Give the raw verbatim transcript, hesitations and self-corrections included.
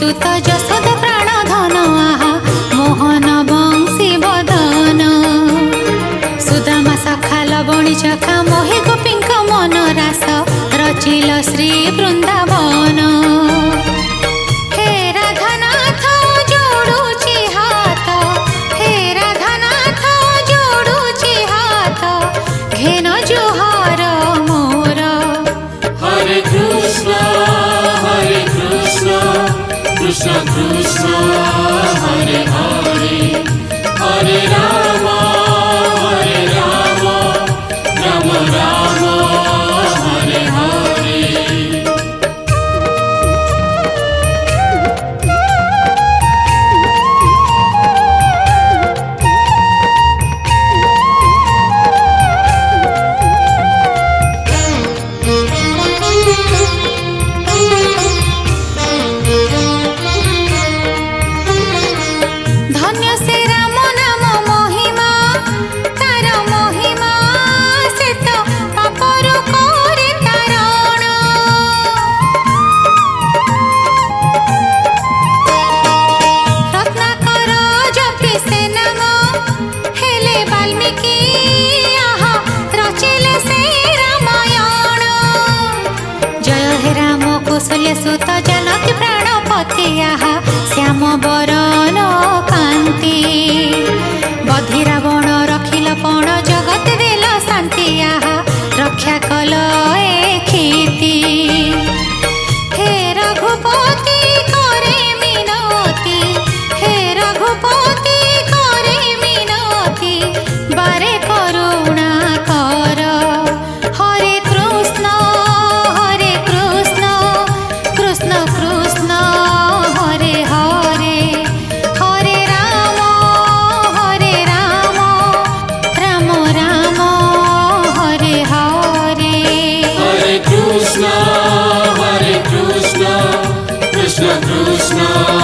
सुत जशोद प्राण धन आहा मोहन बंशी बदन सुदामा सखा लवणी चखा मोहे गोपींक मन रास रचिल श्री वृंदावन हे राधानाथ जोड़ुची हाथ हे राधानाथ जोड़ुची हाथ घेन जुहार मोर हरे कृष्ण हरे कृष्ण कृष्ण कृष्ण हरे हरे हरे राम हरे राम राम राम हरे हरे धन्य से राम नाम महिमा तार महिमा से तो पापरु करे तारण रत्नाकर जपि से नाम हेले वाल्मीकि आहा रचिले से रामायण जय हे राम कौशल्य सुत जानकी प्राणपति आहा श्याम बरन कांति बधि रावण रखिल पण जगत देल शांति आहा रक्षा कल ए कीर्ति हे रघुपति करे मिनती हे रघुपति करे मिनती बारे करुणा कर हरे कृष्ण हरे कृष्ण कृष्ण कृष्ण हरे हरे हरे राम हरे राम राम राम हरे हरे हरे कृष्ण हरे कृष्ण कृष्ण कृष्ण